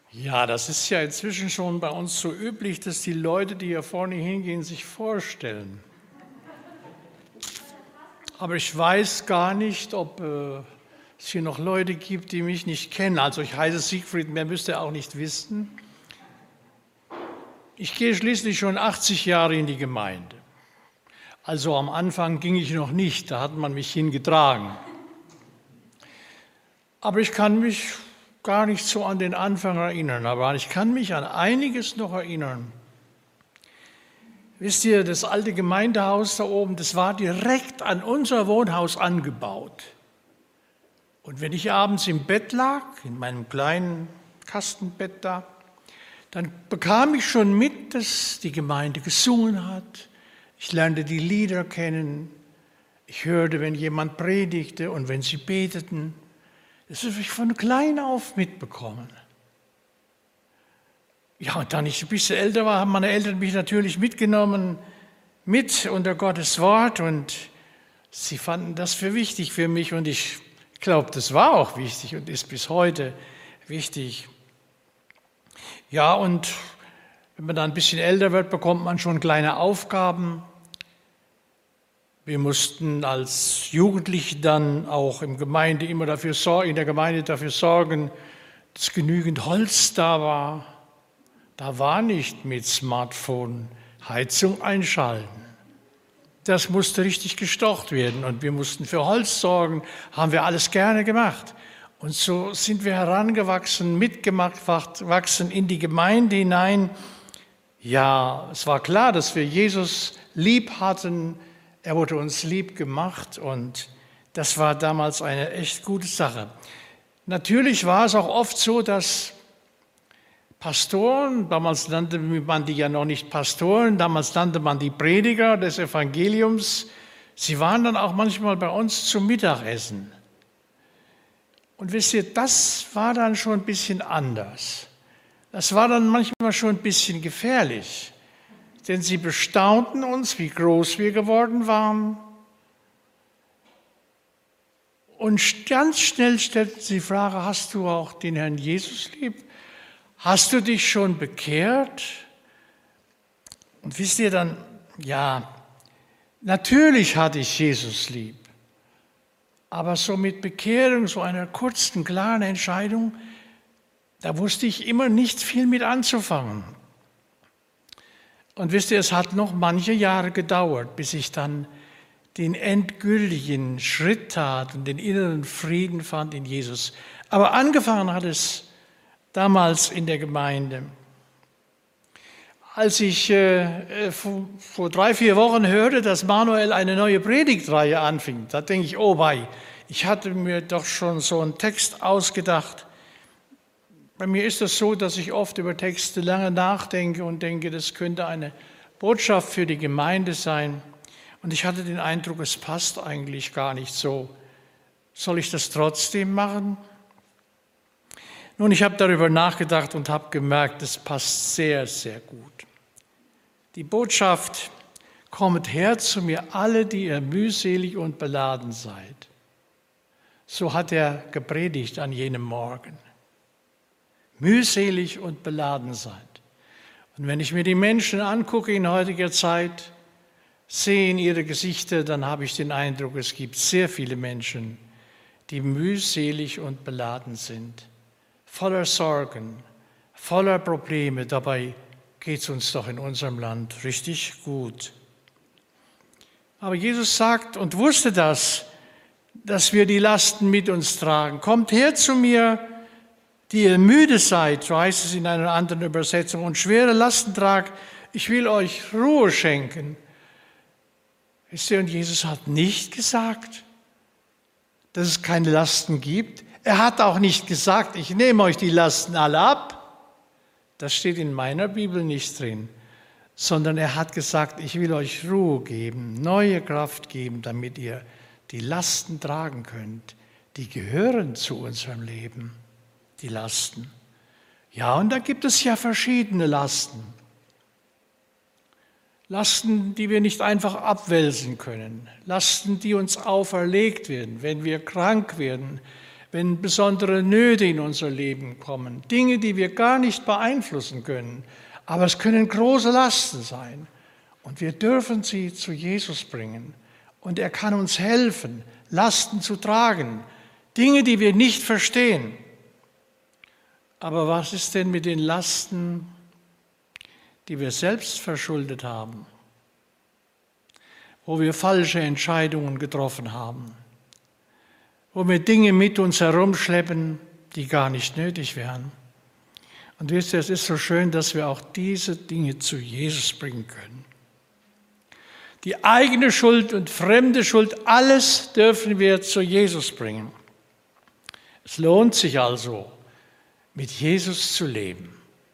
Ja, das ist ja inzwischen schon bei uns so üblich, dass die Leute, die hier vorne hingehen, sich vorstellen. Aber ich weiß gar nicht, ob es hier noch Leute gibt, die mich nicht kennen. Also ich heiße Siegfried, mehr müsst ihr auch nicht wissen. Ich gehe schließlich schon 80 Jahre in die Gemeinde. Also am Anfang ging ich noch nicht, da hat man mich hingetragen. Aber ich kann mich gar nicht so an den Anfang erinnern, aber ich kann mich an einiges noch erinnern. Wisst ihr, das alte Gemeindehaus da oben, das war direkt an unser Wohnhaus angebaut. Und wenn ich abends im Bett lag, in meinem kleinen Kastenbett da, dann bekam ich schon mit, dass die Gemeinde gesungen hat. Ich lernte die Lieder kennen. Ich hörte, wenn jemand predigte und wenn sie beteten. Das habe ich von klein auf mitbekommen. Ja, und dann ich ein bisschen älter war, haben meine Eltern mich natürlich mitgenommen, mit unter Gottes Wort. Und sie fanden das für wichtig für mich. Und ich glaube, das war auch wichtig und ist bis heute wichtig. Ja, und wenn man dann ein bisschen älter wird, bekommt man schon kleine Aufgaben. Wir mussten als Jugendliche dann auch in der Gemeinde dafür sorgen, dass genügend Holz da war. Da war nicht mit Smartphone Heizung einschalten. Das musste richtig gestocht werden und wir mussten für Holz sorgen, haben wir alles gerne gemacht. Und so sind wir herangewachsen, mitgewachsen in die Gemeinde hinein. Ja, es war klar, dass wir Jesus lieb hatten. Er wurde uns lieb gemacht und das war damals eine echt gute Sache. Natürlich war es auch oft so, dass Pastoren, damals nannte man die ja noch nicht Pastoren, damals nannte man die Prediger des Evangeliums, sie waren dann auch manchmal bei uns zum Mittagessen. Und wisst ihr, das war dann schon ein bisschen anders. Das war dann manchmal schon ein bisschen gefährlich. Denn sie bestaunten uns, wie groß wir geworden waren. Und ganz schnell stellten sie die Frage, hast du auch den Herrn Jesus lieb? Hast du dich schon bekehrt? Und wisst ihr dann, ja, natürlich hatte ich Jesus lieb. Aber so mit Bekehrung, so einer kurzen, klaren Entscheidung, da wusste ich immer nicht viel mit anzufangen. Und wisst ihr, es hat noch manche Jahre gedauert, bis ich dann den endgültigen Schritt tat und den inneren Frieden fand in Jesus. Aber angefangen hat es damals in der Gemeinde. Als ich vor 3-4 Wochen hörte, dass Manuel eine neue Predigtreihe anfing, da denke ich, oh wei, ich hatte mir doch schon so einen Text ausgedacht. Bei mir ist es so, dass ich oft über Texte lange nachdenke und denke, das könnte eine Botschaft für die Gemeinde sein. Und ich hatte den Eindruck, es passt eigentlich gar nicht so. Soll ich das trotzdem machen? Nun, ich habe darüber nachgedacht und habe gemerkt, es passt sehr, sehr gut. Die Botschaft, kommt her zu mir alle, die ihr mühselig und beladen seid. So hat er gepredigt an jenem Morgen. Mühselig und beladen seid. Und wenn ich mir die Menschen angucke in heutiger Zeit, sehe in ihre Gesichter, dann habe ich den Eindruck, es gibt sehr viele Menschen, die mühselig und beladen sind, voller Sorgen, voller Probleme. Dabei geht es uns doch in unserem Land richtig gut. Aber Jesus sagt und wusste das, dass wir die Lasten mit uns tragen. Kommt her zu mir, die ihr müde seid, so heißt es in einer anderen Übersetzung, und schwere Lasten tragt, ich will euch Ruhe schenken. Wisst ihr, und Jesus hat nicht gesagt, dass es keine Lasten gibt. Er hat auch nicht gesagt, ich nehme euch die Lasten alle ab. Das steht in meiner Bibel nicht drin. Sondern er hat gesagt, ich will euch Ruhe geben, neue Kraft geben, damit ihr die Lasten tragen könnt. Die gehören zu unserem Leben, die Lasten. Ja, und da gibt es ja verschiedene Lasten. Lasten, die wir nicht einfach abwälzen können. Lasten, die uns auferlegt werden, wenn wir krank werden, wenn besondere Nöte in unser Leben kommen, Dinge, die wir gar nicht beeinflussen können, aber es können große Lasten sein. Und wir dürfen sie zu Jesus bringen. Und er kann uns helfen, Lasten zu tragen, Dinge, die wir nicht verstehen. Aber was ist denn mit den Lasten, die wir selbst verschuldet haben, wo wir falsche Entscheidungen getroffen haben, wo wir Dinge mit uns herumschleppen, die gar nicht nötig wären? Und wisst ihr, es ist so schön, dass wir auch diese Dinge zu Jesus bringen können. Die eigene Schuld und fremde Schuld, alles dürfen wir zu Jesus bringen. Es lohnt sich also, mit Jesus zu leben.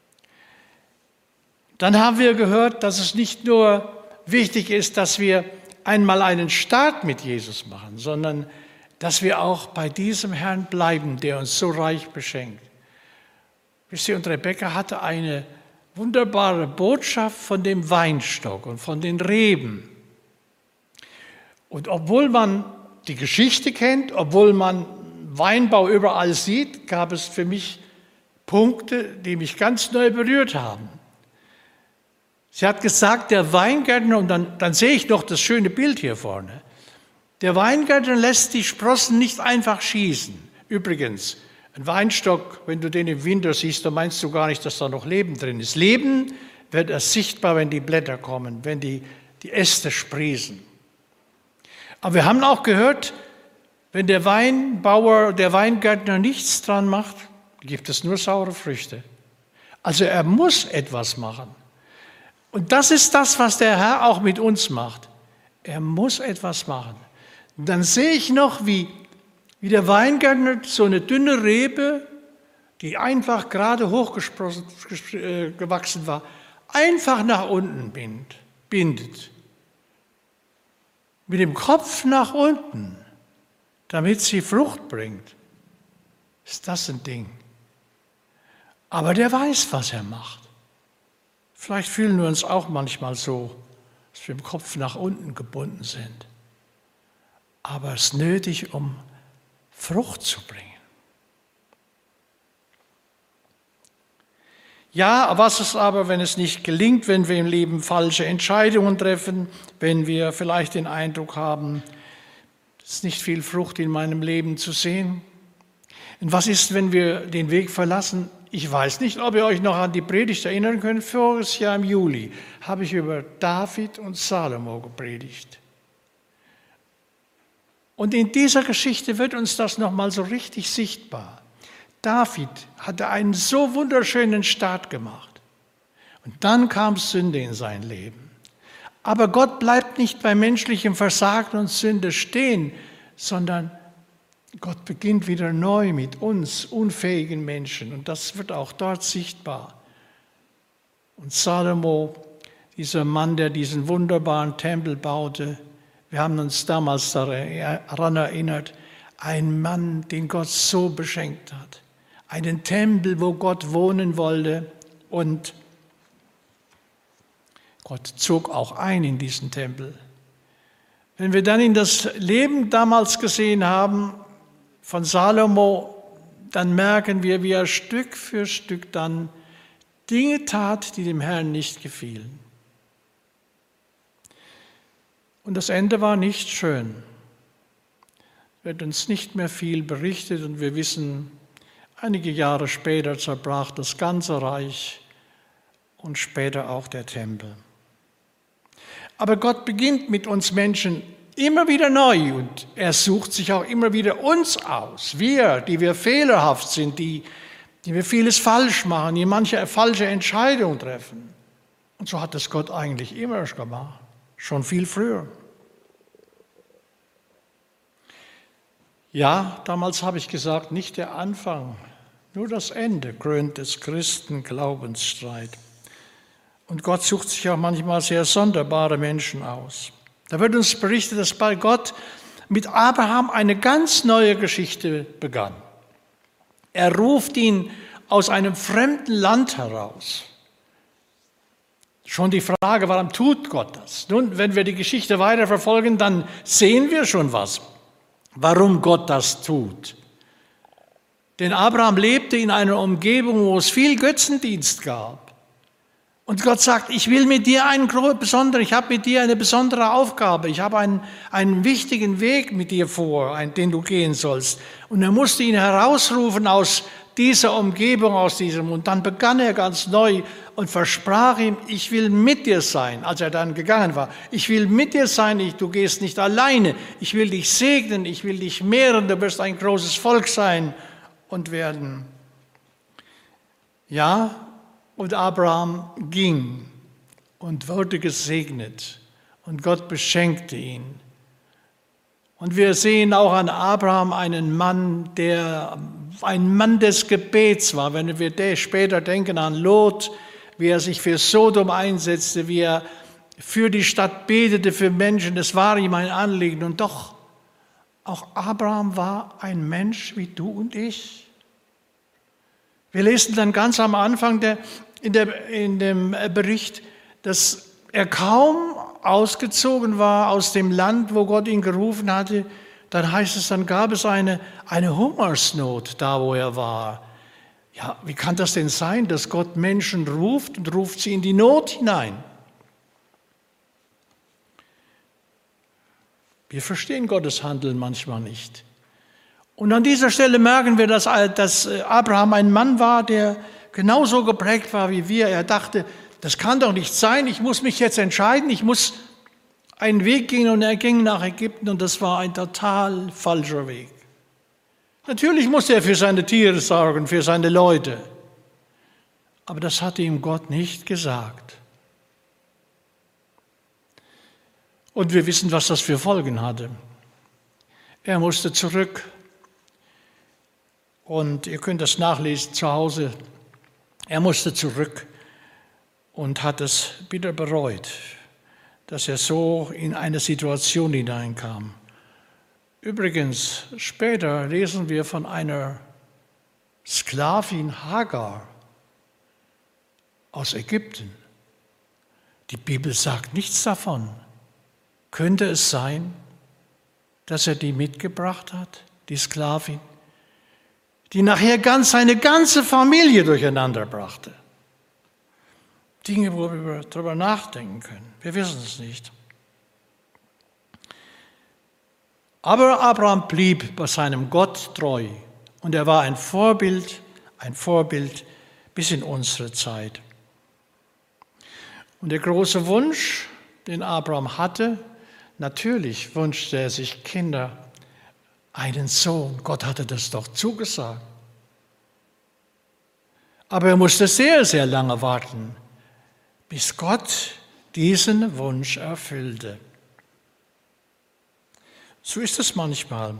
Dann haben wir gehört, dass es nicht nur wichtig ist, dass wir einmal einen Start mit Jesus machen, sondern dass wir auch bei diesem Herrn bleiben, der uns so reich beschenkt. Wisst ihr, und Rebekka hatte eine wunderbare Botschaft von dem Weinstock und von den Reben. Und obwohl man die Geschichte kennt, obwohl man Weinbau überall sieht, gab es für mich Punkte, die mich ganz neu berührt haben. Sie hat gesagt, der Weingärtner, und dann sehe ich noch das schöne Bild hier vorne, der Weingärtner lässt die Sprossen nicht einfach schießen. Übrigens, ein Weinstock, wenn du den im Winter siehst, dann meinst du gar nicht, dass da noch Leben drin ist. Leben wird erst sichtbar, wenn die Blätter kommen, wenn die Äste sprießen. Aber wir haben auch gehört, wenn der Weinbauer, der Weingärtner nichts dran macht, gibt es nur saure Früchte. Also er muss etwas machen. Und das ist das, was der Herr auch mit uns macht. Er muss etwas machen. Und dann sehe ich noch, wie der Weingärtner so eine dünne Rebe, die einfach gerade hochgewachsen war, einfach nach unten bindet. Mit dem Kopf nach unten, damit sie Frucht bringt. Ist das ein Ding? Aber der weiß, was er macht. Vielleicht fühlen wir uns auch manchmal so, dass wir im Kopf nach unten gebunden sind. Aber es ist nötig, um Frucht zu bringen. Ja, was ist aber, wenn es nicht gelingt, wenn wir im Leben falsche Entscheidungen treffen, wenn wir vielleicht den Eindruck haben, es ist nicht viel Frucht in meinem Leben zu sehen? Und was ist, wenn wir den Weg verlassen? Ich weiß nicht, ob ihr euch noch an die Predigt erinnern könnt. Voriges Jahr im Juli habe ich über David und Salomo gepredigt. Und in dieser Geschichte wird uns das nochmal so richtig sichtbar. David hatte einen so wunderschönen Start gemacht. Und dann kam Sünde in sein Leben. Aber Gott bleibt nicht bei menschlichem Versagen und Sünde stehen, sondern Gott beginnt wieder neu mit uns, unfähigen Menschen. Und das wird auch dort sichtbar. Und Salomo, dieser Mann, der diesen wunderbaren Tempel baute, wir haben uns damals daran erinnert, ein Mann, den Gott so beschenkt hat. Einen Tempel, wo Gott wohnen wollte, und Gott zog auch ein in diesen Tempel. Wenn wir dann in das Leben damals gesehen haben von Salomo, dann merken wir, wie er Stück für Stück dann Dinge tat, die dem Herrn nicht gefielen. Und das Ende war nicht schön. Es wird uns nicht mehr viel berichtet und wir wissen, einige Jahre später zerbrach das ganze Reich und später auch der Tempel. Aber Gott beginnt mit uns Menschen immer wieder neu und er sucht sich auch immer wieder uns aus. Wir, die wir fehlerhaft sind, die wir vieles falsch machen, die manche falsche Entscheidungen treffen. Und so hat es Gott eigentlich immer gemacht, schon viel früher. Ja, damals habe ich gesagt, nicht der Anfang, nur das Ende krönt des Christen Glaubensstreit. Und Gott sucht sich auch manchmal sehr sonderbare Menschen aus. Da wird uns berichtet, dass bei Gott mit Abraham eine ganz neue Geschichte begann. Er ruft ihn aus einem fremden Land heraus. Schon die Frage, warum tut Gott das? Nun, wenn wir die Geschichte weiterverfolgen, dann sehen wir schon was, warum Gott das tut. Denn Abraham lebte in einer Umgebung, wo es viel Götzendienst gab. Und Gott sagt, ich habe mit dir eine besondere Aufgabe. Ich habe einen wichtigen Weg mit dir vor, den du gehen sollst. Und er musste ihn herausrufen aus dieser Umgebung, und dann begann er ganz neu und versprach ihm, ich will mit dir sein, als er dann gegangen war. Ich will mit dir sein, du gehst nicht alleine. Ich will dich segnen, ich will dich mehren, du wirst ein großes Volk sein und werden. Ja, und Abraham ging und wurde gesegnet und Gott beschenkte ihn. Und wir sehen auch an Abraham einen Mann, der ein Mann des Gebets war. Wenn wir später denken an Lot, wie er sich für Sodom einsetzte, wie er für die Stadt betete, für Menschen, das war ihm ein Anliegen. Und doch, auch Abraham war ein Mensch wie du und ich. Wir lesen dann ganz am Anfang in dem Bericht, dass er kaum ausgezogen war aus dem Land, wo Gott ihn gerufen hatte. Dann heißt es, dann gab es eine Hungersnot da, wo er war. Ja, wie kann das denn sein, dass Gott Menschen ruft und ruft sie in die Not hinein? Wir verstehen Gottes Handeln manchmal nicht. Und an dieser Stelle merken wir, dass Abraham ein Mann war, der genauso geprägt war wie wir. Er dachte, das kann doch nicht sein, ich muss mich jetzt entscheiden, ich muss einen Weg gehen, und er ging nach Ägypten, und das war ein total falscher Weg. Natürlich musste er für seine Tiere sorgen, für seine Leute, aber das hatte ihm Gott nicht gesagt. Und wir wissen, was das für Folgen hatte. Er musste zurück, und ihr könnt das nachlesen zu Hause. Er musste zurück und hat es bitter bereut, dass er so in eine Situation hineinkam. Übrigens, später lesen wir von einer Sklavin Hagar aus Ägypten. Die Bibel sagt nichts davon. Könnte es sein, dass er die mitgebracht hat, die Sklavin, die nachher seine ganze Familie durcheinander brachte? Dinge, wo wir darüber nachdenken können. Wir wissen es nicht. Aber Abraham blieb bei seinem Gott treu, und er war ein Vorbild bis in unsere Zeit. Und der große Wunsch, den Abraham hatte, natürlich wünschte er sich Kinder, einen Sohn. Gott hatte das doch zugesagt. Aber er musste sehr, sehr lange warten, bis Gott diesen Wunsch erfüllte. So ist es manchmal,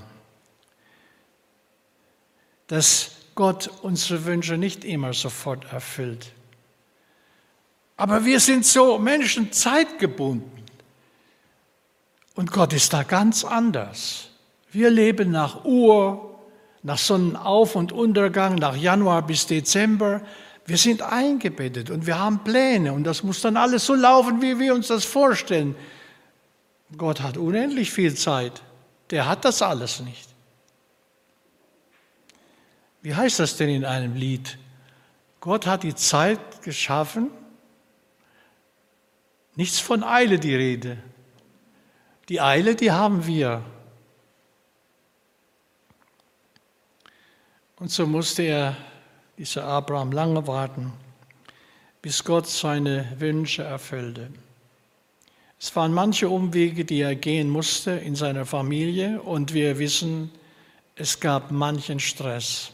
dass Gott unsere Wünsche nicht immer sofort erfüllt. Aber wir sind so Menschen zeitgebunden. Und Gott ist da ganz anders. Wir leben nach Uhr, nach Sonnenauf- und Untergang, nach Januar bis Dezember. Wir sind eingebettet und wir haben Pläne, und das muss dann alles so laufen, wie wir uns das vorstellen. Gott hat unendlich viel Zeit. Der hat das alles nicht. Wie heißt das denn in einem Lied? Gott hat die Zeit geschaffen. Nichts von Eile die Rede. Die Eile, die haben wir. Und so musste dieser Abraham lange warten, bis Gott seine Wünsche erfüllte. Es waren manche Umwege, die er gehen musste in seiner Familie, und wir wissen, es gab manchen Stress.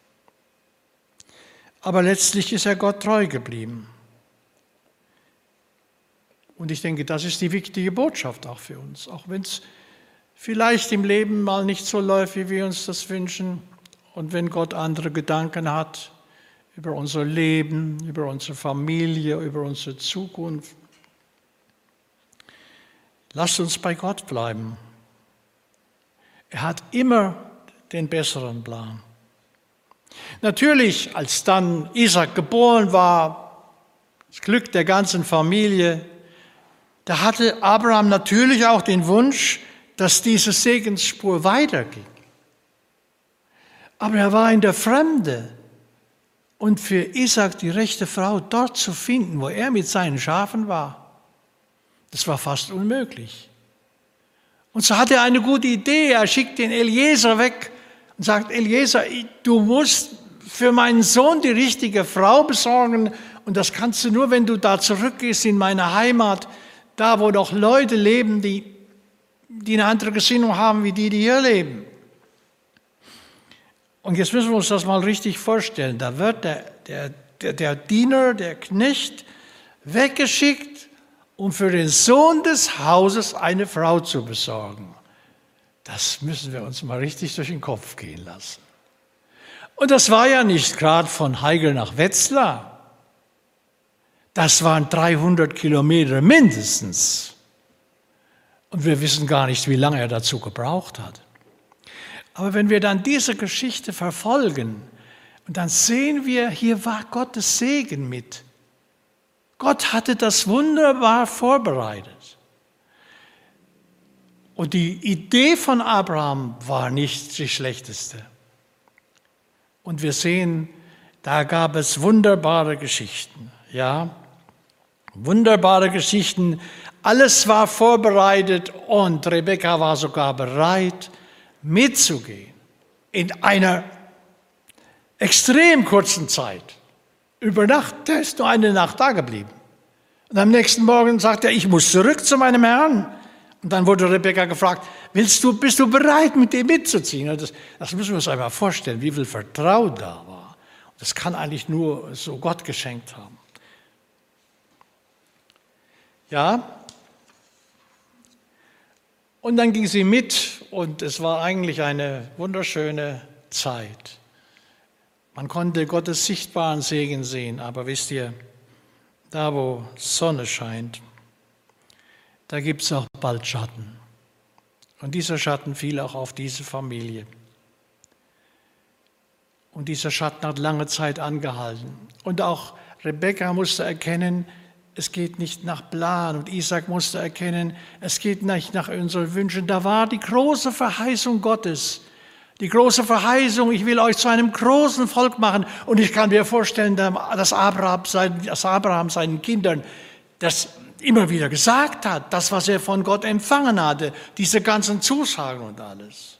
Aber letztlich ist er Gott treu geblieben. Und ich denke, das ist die wichtige Botschaft auch für uns. Auch wenn es vielleicht im Leben mal nicht so läuft, wie wir uns das wünschen, und wenn Gott andere Gedanken hat über unser Leben, über unsere Familie, über unsere Zukunft, lasst uns bei Gott bleiben. Er hat immer den besseren Plan. Natürlich, als dann Isaac geboren war, das Glück der ganzen Familie, da hatte Abraham natürlich auch den Wunsch, dass diese Segensspur weiterging. Aber er war in der Fremde. Und für Isaak die rechte Frau dort zu finden, wo er mit seinen Schafen war, das war fast unmöglich. Und so hat er eine gute Idee. Er schickt den Eliezer weg und sagt, Eliezer, du musst für meinen Sohn die richtige Frau besorgen. Und das kannst du nur, wenn du da zurückgehst in meine Heimat, da wo doch Leute leben, die eine andere Gesinnung haben, wie die hier leben. Und jetzt müssen wir uns das mal richtig vorstellen. Da wird der Diener, der Knecht, weggeschickt, um für den Sohn des Hauses eine Frau zu besorgen. Das müssen wir uns mal richtig durch den Kopf gehen lassen. Und das war ja nicht gerade von Heigl nach Wetzlar. Das waren 300 Kilometer mindestens. Und wir wissen gar nicht, wie lange er dazu gebraucht hat. Aber wenn wir dann diese Geschichte verfolgen, und dann sehen wir, hier war Gottes Segen mit. Gott hatte das wunderbar vorbereitet. Und die Idee von Abraham war nicht die schlechteste. Und wir sehen, da gab es wunderbare Geschichten. Ja, wunderbare Geschichten. Alles war vorbereitet und Rebekka war sogar bereit, mitzugehen. In einer extrem kurzen Zeit. Über Nacht, der ist nur eine Nacht da geblieben. Und am nächsten Morgen sagt er, ich muss zurück zu meinem Herrn. Und dann wurde Rebekka gefragt, bist du bereit, mit dem mitzuziehen? Das müssen wir uns einmal vorstellen, wie viel Vertrauen da war. Das kann eigentlich nur so Gott geschenkt haben. Ja, und dann ging sie mit und es war eigentlich eine wunderschöne Zeit. Man konnte Gottes sichtbaren Segen sehen, aber wisst ihr, da wo Sonne scheint, da gibt es auch bald Schatten. Und dieser Schatten fiel auch auf diese Familie. Und dieser Schatten hat lange Zeit angehalten. Und auch Rebekka musste erkennen, es geht nicht nach Plan. Und Isaak musste erkennen, es geht nicht nach unseren Wünschen. Da war die große Verheißung Gottes. Die große Verheißung, ich will euch zu einem großen Volk machen. Und ich kann mir vorstellen, dass Abraham seinen Kindern das immer wieder gesagt hat, das, was er von Gott empfangen hatte, diese ganzen Zusagen und alles.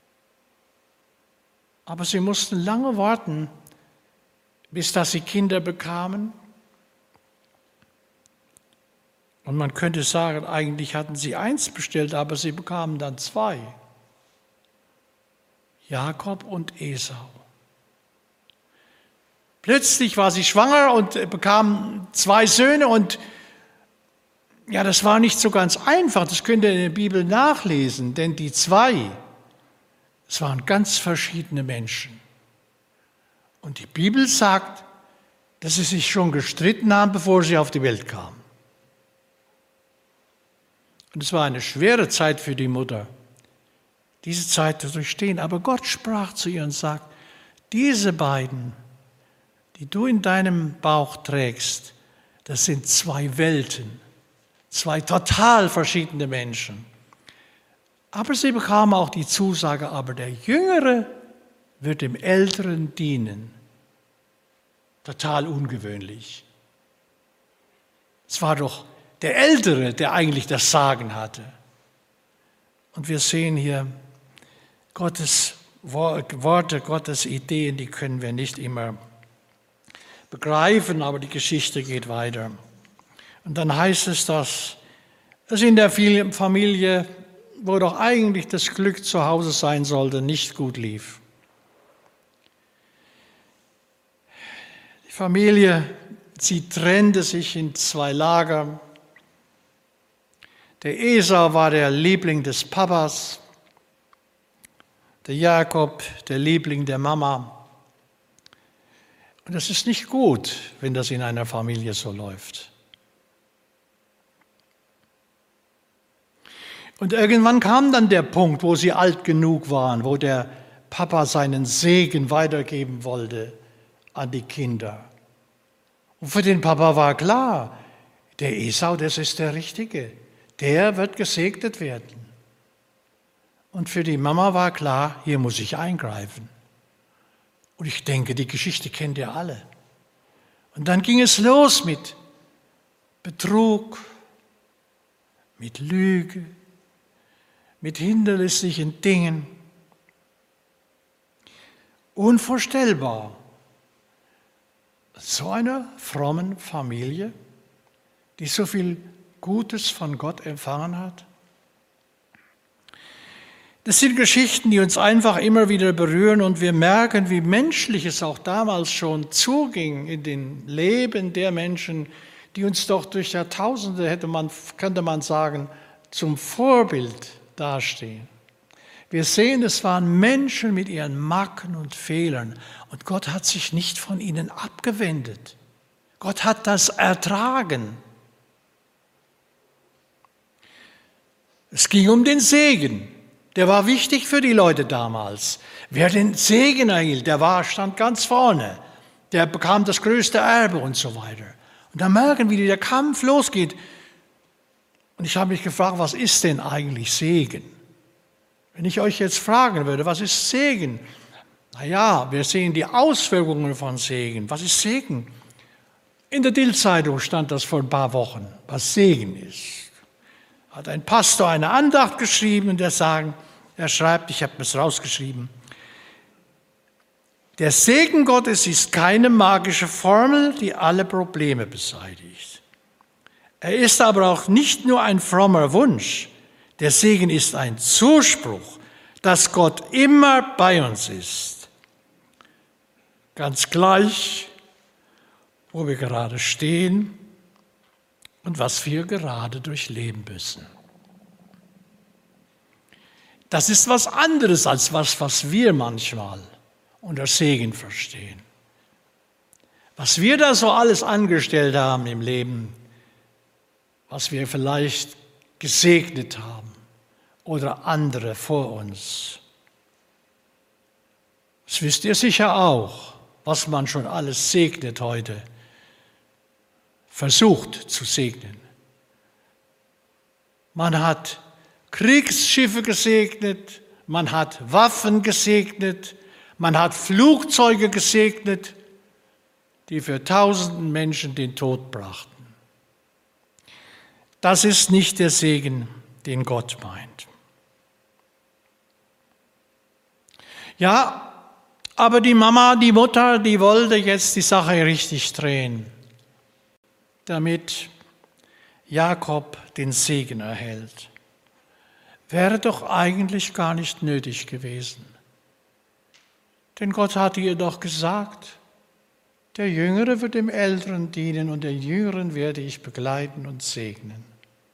Aber sie mussten lange warten, bis dass sie Kinder bekamen. Und man könnte sagen, eigentlich hatten sie 1 bestellt, aber sie bekamen dann 2. Jakob und Esau. Plötzlich war sie schwanger und bekam 2 Söhne und ja, das war nicht so ganz einfach, das könnt ihr in der Bibel nachlesen, denn die 2, es waren ganz verschiedene Menschen. Und die Bibel sagt, dass sie sich schon gestritten haben, bevor sie auf die Welt kamen. Und es war eine schwere Zeit für die Mutter, diese Zeit zu durchstehen. Aber Gott sprach zu ihr und sagt, diese beiden, die du in deinem Bauch trägst, das sind 2 Welten, 2 total verschiedene Menschen. Aber sie bekamen auch die Zusage, aber der Jüngere wird dem Älteren dienen. Total ungewöhnlich. Es war doch der Ältere, der eigentlich das Sagen hatte. Und wir sehen hier Gottes Worte, Gottes Ideen, die können wir nicht immer begreifen, aber die Geschichte geht weiter. Und dann heißt es, dass es in der Familie, wo doch eigentlich das Glück zu Hause sein sollte, nicht gut lief. Die Familie, sie trennte sich in 2 Lager. Der Esau war der Liebling des Papas, der Jakob der Liebling der Mama. Und das ist nicht gut, wenn das in einer Familie so läuft. Und irgendwann kam dann der Punkt, wo sie alt genug waren, wo der Papa seinen Segen weitergeben wollte an die Kinder. Und für den Papa war klar, der Esau, das ist der Richtige. Der wird gesegnet werden. Und für die Mama war klar, hier muss ich eingreifen. Und ich denke, die Geschichte kennt ihr alle. Und dann ging es los mit Betrug, mit Lüge, mit hinderlichen Dingen. Unvorstellbar. So einer frommen Familie, die so viel Gutes von Gott empfangen hat. Das sind Geschichten, die uns einfach immer wieder berühren und wir merken, wie menschlich es auch damals schon zuging in den Leben der Menschen, die uns doch durch Jahrtausende, könnte man sagen, zum Vorbild dastehen. Wir sehen, es waren Menschen mit ihren Macken und Fehlern und Gott hat sich nicht von ihnen abgewendet. Gott hat das ertragen. Es ging um den Segen. Der war wichtig für die Leute damals. Wer den Segen erhielt, stand ganz vorne. Der bekam das größte Erbe und so weiter. Und da merken wir, wie der Kampf losgeht. Und ich habe mich gefragt, was ist denn eigentlich Segen? Wenn ich euch jetzt fragen würde, was ist Segen? Naja, wir sehen die Auswirkungen von Segen. Was ist Segen? In der Dill-Zeitung stand das vor ein paar Wochen, was Segen ist. Hat ein Pastor eine Andacht geschrieben und er schreibt, ich habe es rausgeschrieben, der Segen Gottes ist keine magische Formel, die alle Probleme beseitigt. Er ist aber auch nicht nur ein frommer Wunsch. Der Segen ist ein Zuspruch, dass Gott immer bei uns ist. Ganz gleich, wo wir gerade stehen und was wir gerade durchleben müssen. Das ist was anderes als was wir manchmal unter Segen verstehen. Was wir da so alles angestellt haben im Leben, was wir vielleicht gesegnet haben oder andere vor uns. Das wisst ihr sicher auch, was man schon alles segnet heute, versucht zu segnen. Man hat Kriegsschiffe gesegnet, man hat Waffen gesegnet, man hat Flugzeuge gesegnet, die für tausenden Menschen den Tod brachten. Das ist nicht der Segen, den Gott meint. Ja, aber die Mutter, die wollte jetzt die Sache richtig drehen, damit Jakob den Segen erhält. Wäre doch eigentlich gar nicht nötig gewesen. Denn Gott hatte ihr doch gesagt, der Jüngere wird dem Älteren dienen und den Jüngeren werde ich begleiten und segnen.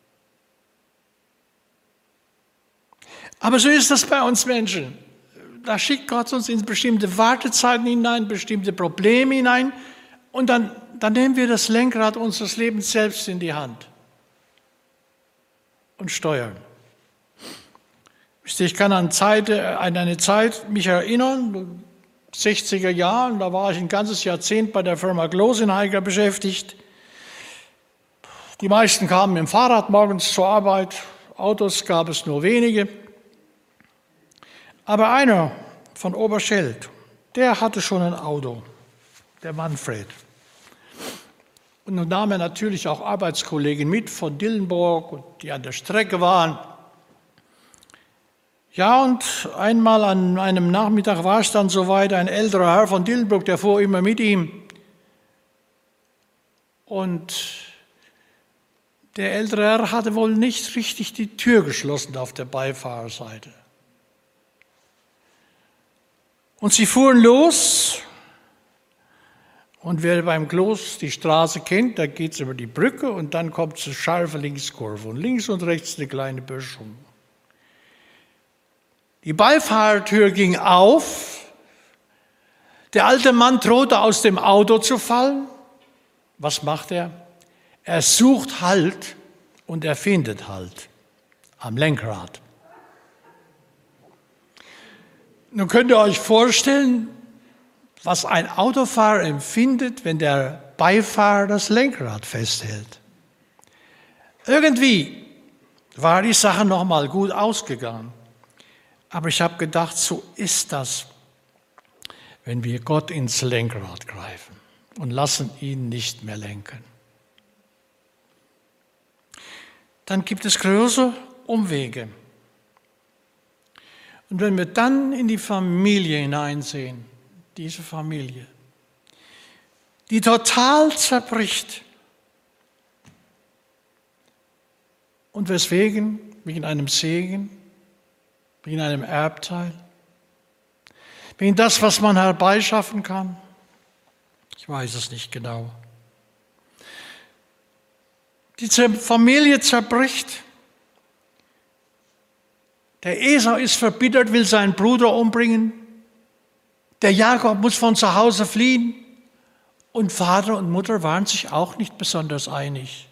Aber so ist das bei uns Menschen. Da schickt Gott uns in bestimmte Wartezeiten hinein, bestimmte Probleme hinein und dann nehmen wir das Lenkrad unseres Lebens selbst in die Hand und steuern. Ich kann an eine Zeit mich erinnern, 60er Jahren, da war ich ein ganzes Jahrzehnt bei der Firma Glosenheiger beschäftigt. Die meisten kamen mit dem Fahrrad morgens zur Arbeit, Autos gab es nur wenige. Aber einer von Oberscheld, der hatte schon ein Auto, der Manfred. Und nun nahm er natürlich auch Arbeitskollegen mit von Dillenburg, die an der Strecke waren. Ja, und einmal an einem Nachmittag war es dann soweit, ein älterer Herr von Dillenburg, der fuhr immer mit ihm. Und der ältere Herr hatte wohl nicht richtig die Tür geschlossen auf der Beifahrerseite. Und sie fuhren los. Und wer beim Kloß die Straße kennt, da geht es über die Brücke und dann kommt es eine scharfe Linkskurve. Und links und rechts eine kleine Böschung. Die Beifahrertür ging auf. Der alte Mann drohte aus dem Auto zu fallen. Was macht er? Er sucht Halt und er findet Halt am Lenkrad. Nun könnt ihr euch vorstellen, was ein Autofahrer empfindet, wenn der Beifahrer das Lenkrad festhält. Irgendwie war die Sache noch mal gut ausgegangen. Aber ich habe gedacht, so ist das. wenn wir Gott ins Lenkrad greifen und lassen ihn nicht mehr lenken. Dann gibt es große Umwege. Und wenn wir dann in die Familie hineinsehen, diese Familie, die total zerbricht, und weswegen? Wegen einem Segen, wegen einem Erbteil, wegen das, was man herbeischaffen kann? Ich weiß es nicht genau. Die Familie zerbricht. Der Esau ist verbittert, will seinen Bruder umbringen. Der Jakob muss von zu Hause fliehen. Und Vater und Mutter waren sich auch nicht besonders einig.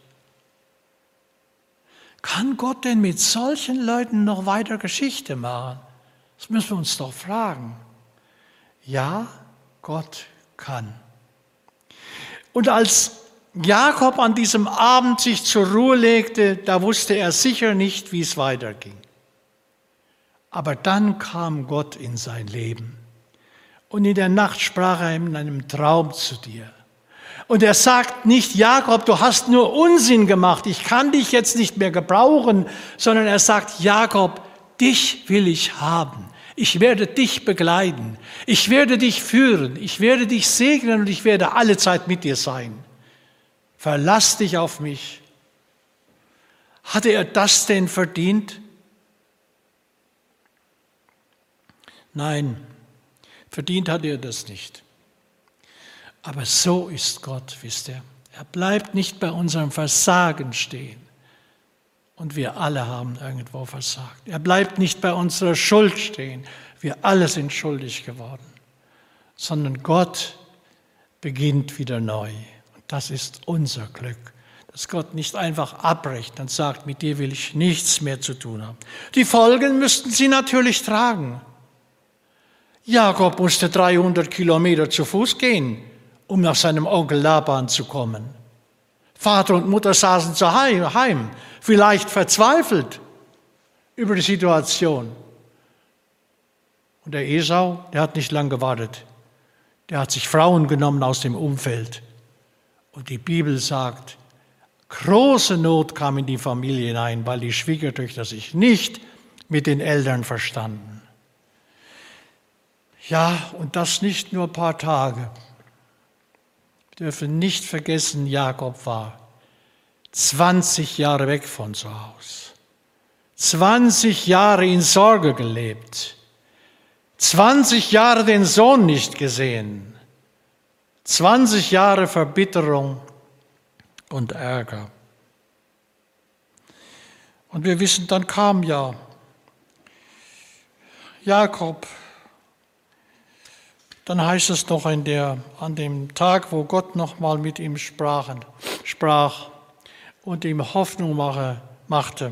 Kann Gott denn mit solchen Leuten noch weiter Geschichte machen? Das müssen wir uns doch fragen. Ja, Gott kann. Und als Jakob an diesem Abend sich zur Ruhe legte, da wusste er sicher nicht, wie es weiterging. Aber dann kam Gott in sein Leben. Und in der Nacht sprach er in einem Traum zu dir. Und er sagt nicht, Jakob, du hast nur Unsinn gemacht, ich kann dich jetzt nicht mehr gebrauchen, sondern er sagt, Jakob, dich will ich haben. Ich werde dich begleiten, ich werde dich führen, ich werde dich segnen und ich werde alle Zeit mit dir sein. Verlass dich auf mich. Hatte er das denn verdient? Nein, verdient hatte er das nicht. Aber so ist Gott, wisst ihr. Er bleibt nicht bei unserem Versagen stehen. Und wir alle haben irgendwo versagt. Er bleibt nicht bei unserer Schuld stehen. Wir alle sind schuldig geworden. Sondern Gott beginnt wieder neu. Und das ist unser Glück. Dass Gott nicht einfach abbricht und sagt, mit dir will ich nichts mehr zu tun haben. Die Folgen müssten sie natürlich tragen. Jakob musste 300 Kilometer zu Fuß gehen, um nach seinem Onkel Laban zu kommen. Vater und Mutter saßen zu Heim, vielleicht verzweifelt über die Situation. Und der Esau, der hat nicht lange gewartet. Der hat sich Frauen genommen aus dem Umfeld. Und die Bibel sagt, große Not kam in die Familie hinein, weil die Schwiegertöchter sich nicht mit den Eltern verstanden. Ja, und das nicht nur ein paar Tage. Wir dürfen nicht vergessen, Jakob war 20 Jahre weg von zu Hause. 20 Jahre in Sorge gelebt. 20 Jahre den Sohn nicht gesehen. 20 Jahre Verbitterung und Ärger. Und wir wissen, dann kam ja Jakob. Dann heißt es noch an dem Tag, wo Gott nochmal mit ihm sprach und ihm Hoffnung machte.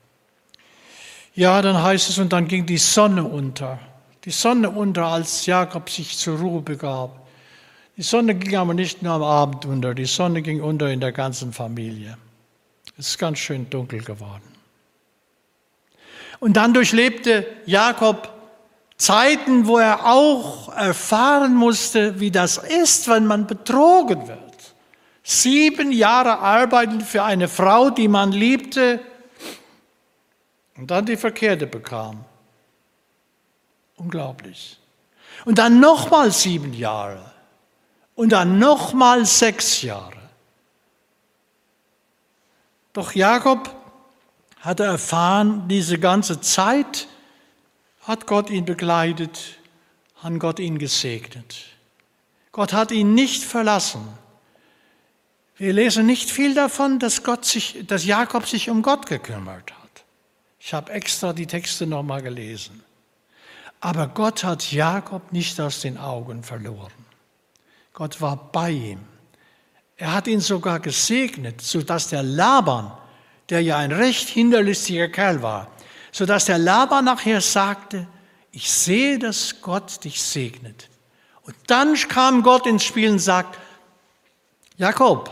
Ja, dann heißt es, und dann ging die Sonne unter. Die Sonne unter, als Jakob sich zur Ruhe begab. Die Sonne ging aber nicht nur am Abend unter, die Sonne ging unter in der ganzen Familie. Es ist ganz schön dunkel geworden. Und dann durchlebte Jakob Zeiten, wo er auch erfahren musste, wie das ist, wenn man betrogen wird. 7 Jahre arbeiten für eine Frau, die man liebte, und dann die Verkehrte bekam. Unglaublich. Und dann nochmal 7 Jahre. Und dann nochmal 6 Jahre. Doch Jakob hatte erfahren, diese ganze Zeit hat Gott ihn begleitet, hat Gott ihn gesegnet. Gott hat ihn nicht verlassen. Wir lesen nicht viel davon, dass Jakob sich um Gott gekümmert hat. Ich habe extra die Texte nochmal gelesen. Aber Gott hat Jakob nicht aus den Augen verloren. Gott war bei ihm. Er hat ihn sogar gesegnet, sodass der Laban, der ja ein recht hinterlistiger Kerl war, sodass der Laban nachher sagte, ich sehe, dass Gott dich segnet. Und dann kam Gott ins Spiel und sagt, Jakob,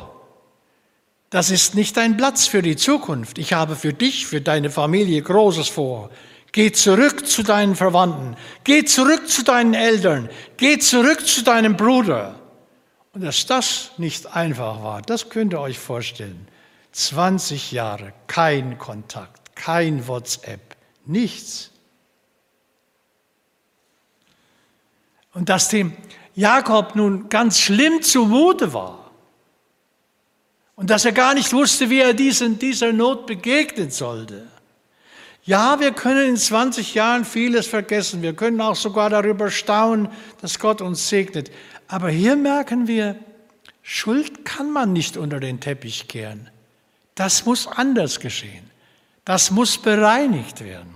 das ist nicht dein Platz für die Zukunft. Ich habe für dich, für deine Familie Großes vor. Geh zurück zu deinen Verwandten. Geh zurück zu deinen Eltern. Geh zurück zu deinem Bruder. Und dass das nicht einfach war, das könnt ihr euch vorstellen. 20 Jahre, kein Kontakt, kein WhatsApp, nichts. Und dass dem Jakob nun ganz schlimm zumute war und dass er gar nicht wusste, wie er dieser Not begegnen sollte. Ja, wir können in 20 Jahren vieles vergessen. Wir können auch sogar darüber staunen, dass Gott uns segnet. Aber hier merken wir, Schuld kann man nicht unter den Teppich kehren. Das muss anders geschehen. Das muss bereinigt werden.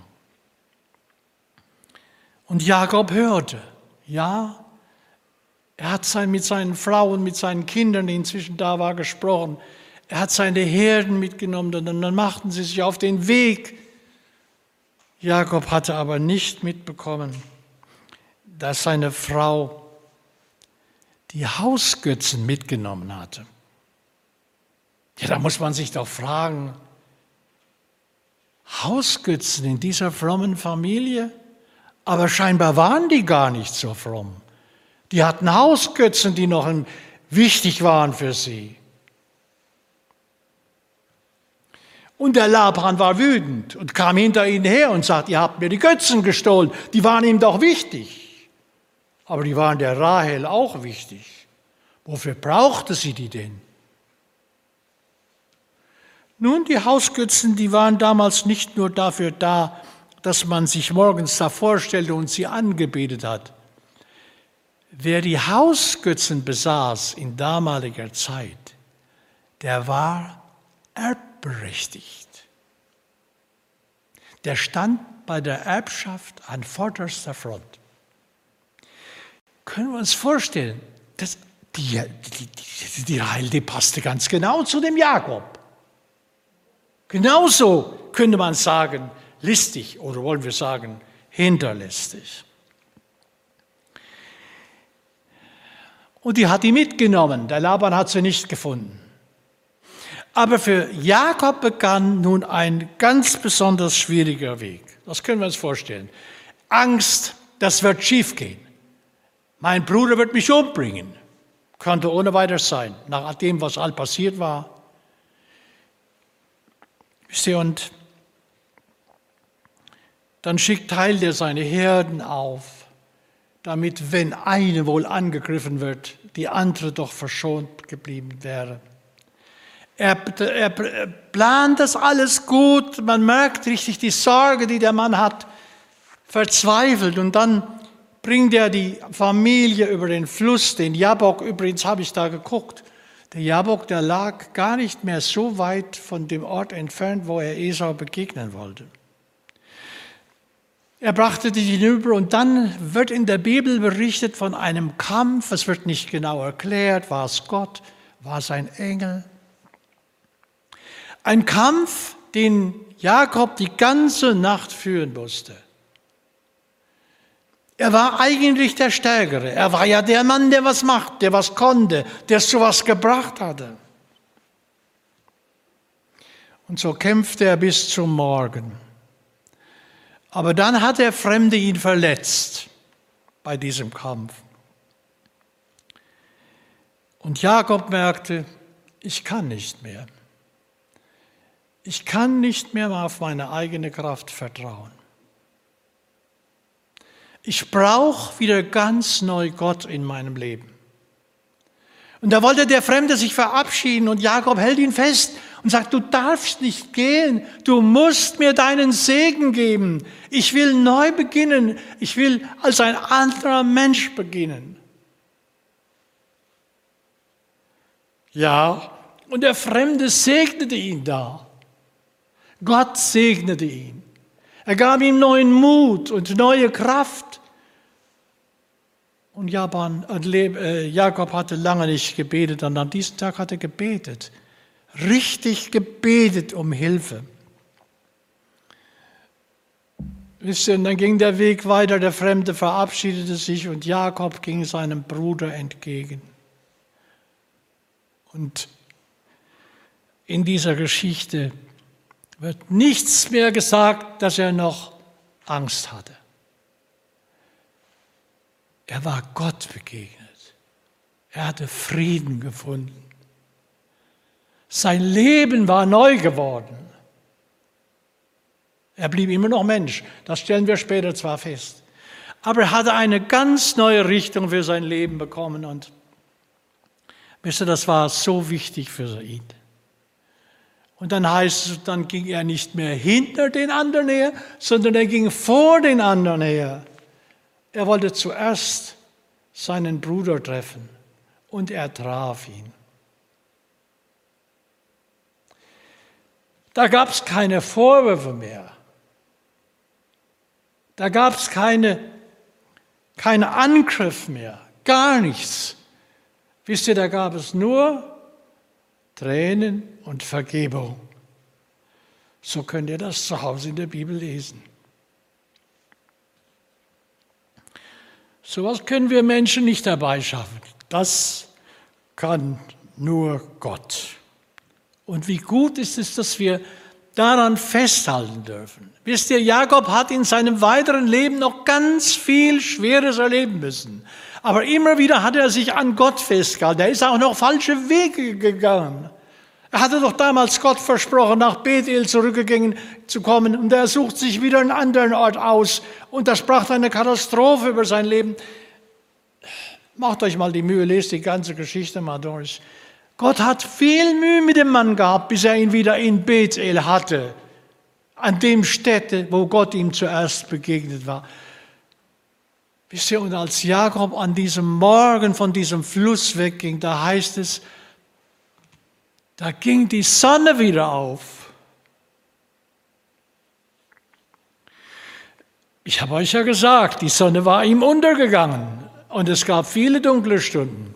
Und Jakob hörte, ja, er hat mit seinen Frauen, mit seinen Kindern, die inzwischen da waren, gesprochen. Er hat seine Herden mitgenommen und dann machten sie sich auf den Weg. Jakob hatte aber nicht mitbekommen, dass seine Frau die Hausgötzen mitgenommen hatte. Ja, da muss man sich doch fragen, Hausgötzen in dieser frommen Familie? Aber scheinbar waren die gar nicht so fromm. Die hatten Hausgötzen, die noch wichtig waren für sie. Und der Laban war wütend und kam hinter ihnen her und sagte, ihr habt mir die Götzen gestohlen, die waren ihm doch wichtig. Aber die waren der Rahel auch wichtig. Wofür brauchte sie die denn? Nun, die Hausgötzen, die waren damals nicht nur dafür da, dass man sich morgens da vorstellte und sie angebetet hat. Wer die Hausgötzen besaß in damaliger Zeit, der war erbberechtigt. Der stand bei der Erbschaft an vorderster Front. Können wir uns vorstellen, dass die Rahel, die passte ganz genau zu dem Jakob. Genauso könnte man sagen, listig oder wollen wir sagen, hinterlistig. Und die hat die mitgenommen. Der Laban hat sie nicht gefunden. Aber für Jakob begann nun ein ganz besonders schwieriger Weg. Das können wir uns vorstellen. Angst, das wird schiefgehen. Mein Bruder wird mich umbringen. Konnte ohne weiteres sein, nach dem, was all passiert war. Wisst ihr, und dann teilt er seine Herden auf, damit, wenn eine wohl angegriffen wird, die andere doch verschont geblieben wäre. Er plant das alles gut, man merkt richtig die Sorge, die der Mann hat, verzweifelt. Und dann bringt er die Familie über den Fluss, den Jabbok. Übrigens habe ich da geguckt. Der Jabbok, der lag gar nicht mehr so weit von dem Ort entfernt, wo er Esau begegnen wollte. Er brachte die hinüber und dann wird in der Bibel berichtet von einem Kampf. Es wird nicht genau erklärt, war es Gott, war es ein Engel. Ein Kampf, den Jakob die ganze Nacht führen musste. Er war eigentlich der Stärkere. Er war ja der Mann, der was macht, der was konnte, der sowas gebracht hatte. Und so kämpfte er bis zum Morgen. Aber dann hat der Fremde ihn verletzt bei diesem Kampf. Und Jakob merkte, ich kann nicht mehr. Ich kann nicht mehr auf meine eigene Kraft vertrauen. Ich brauche wieder ganz neu Gott in meinem Leben. Und da wollte der Fremde sich verabschieden und Jakob hält ihn fest und sagt, du darfst nicht gehen, du musst mir deinen Segen geben. Ich will neu beginnen, ich will als ein anderer Mensch beginnen. Ja, und der Fremde segnete ihn da. Gott segnete ihn. Er gab ihm neuen Mut und neue Kraft. Und Jakob hatte lange nicht gebetet, und an diesem Tag hat er gebetet. Richtig gebetet um Hilfe. Wisst ihr, und dann ging der Weg weiter, der Fremde verabschiedete sich und Jakob ging seinem Bruder entgegen. Und in dieser Geschichte wird nichts mehr gesagt, dass er noch Angst hatte. Er war Gott begegnet. Er hatte Frieden gefunden. Sein Leben war neu geworden. Er blieb immer noch Mensch, das stellen wir später zwar fest. Aber er hatte eine ganz neue Richtung für sein Leben bekommen. Und wisst ihr, das war so wichtig für ihn. Und dann heißt es, dann ging er nicht mehr hinter den anderen her, sondern er ging vor den anderen her. Er wollte zuerst seinen Bruder treffen und er traf ihn. Da gab es keine Vorwürfe mehr. Da gab es keinen Angriff mehr, gar nichts. Wisst ihr, da gab es nur Tränen und Vergebung. So könnt ihr das zu Hause in der Bibel lesen. So etwas können wir Menschen nicht herbeischaffen. Das kann nur Gott. Und wie gut ist es, dass wir daran festhalten dürfen. Wisst ihr, Jakob hat in seinem weiteren Leben noch ganz viel Schweres erleben müssen. Aber immer wieder hat er sich an Gott festgehalten. Er ist auch noch falsche Wege gegangen. Er hatte doch damals Gott versprochen, nach Bethel zurückgegangen zu kommen. Und er sucht sich wieder einen anderen Ort aus. Und das brachte eine Katastrophe über sein Leben. Macht euch mal die Mühe, lest die ganze Geschichte mal durch. Gott hat viel Mühe mit dem Mann gehabt, bis er ihn wieder in Bethel hatte. An dem Stätte, wo Gott ihm zuerst begegnet war. Wisst ihr, und als Jakob an diesem Morgen von diesem Fluss wegging, da heißt es, da ging die Sonne wieder auf. Ich habe euch ja gesagt, die Sonne war ihm untergegangen und es gab viele dunkle Stunden.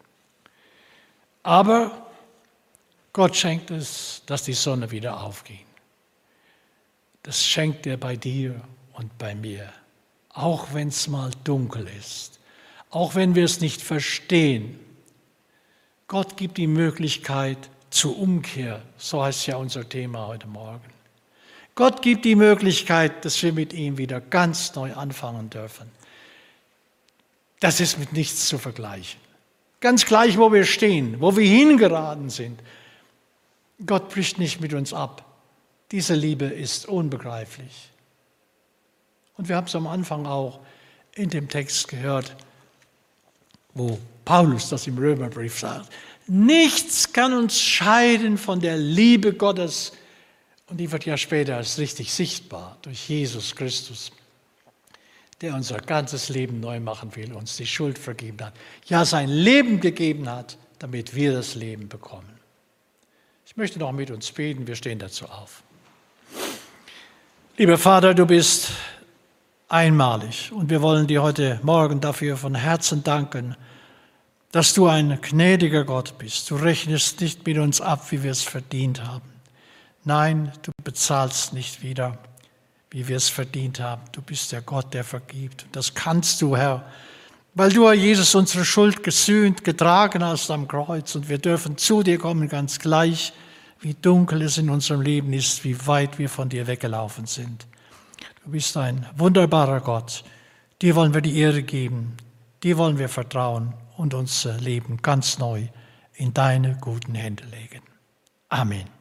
Aber Gott schenkt es, dass die Sonne wieder aufging. Das schenkt er bei dir und bei mir. Auch wenn es mal dunkel ist, auch wenn wir es nicht verstehen. Gott gibt die Möglichkeit zur Umkehr, so heißt ja unser Thema heute Morgen. Gott gibt die Möglichkeit, dass wir mit ihm wieder ganz neu anfangen dürfen. Das ist mit nichts zu vergleichen. Ganz gleich, wo wir stehen, wo wir hingeraten sind. Gott bricht nicht mit uns ab. Diese Liebe ist unbegreiflich. Und wir haben es am Anfang auch in dem Text gehört, wo Paulus das im Römerbrief sagt. Nichts kann uns scheiden von der Liebe Gottes. Und die wird ja später als richtig sichtbar durch Jesus Christus, der unser ganzes Leben neu machen will, uns die Schuld vergeben hat. Ja, sein Leben gegeben hat, damit wir das Leben bekommen. Ich möchte noch mit uns beten, wir stehen dazu auf. Lieber Vater, du bist einmalig und wir wollen dir heute Morgen dafür von Herzen danken, dass du ein gnädiger Gott bist. Du rechnest nicht mit uns ab, wie wir es verdient haben. Nein, du bezahlst nicht wieder, wie wir es verdient haben. Du bist der Gott, der vergibt. Und das kannst du, Herr, weil du, Herr Jesus, unsere Schuld gesühnt, getragen hast am Kreuz. Und wir dürfen zu dir kommen, ganz gleich, wie dunkel es in unserem Leben ist, wie weit wir von dir weggelaufen sind. Du bist ein wunderbarer Gott. Dir wollen wir die Ehre geben. Dir wollen wir vertrauen und unser Leben ganz neu in deine guten Hände legen. Amen.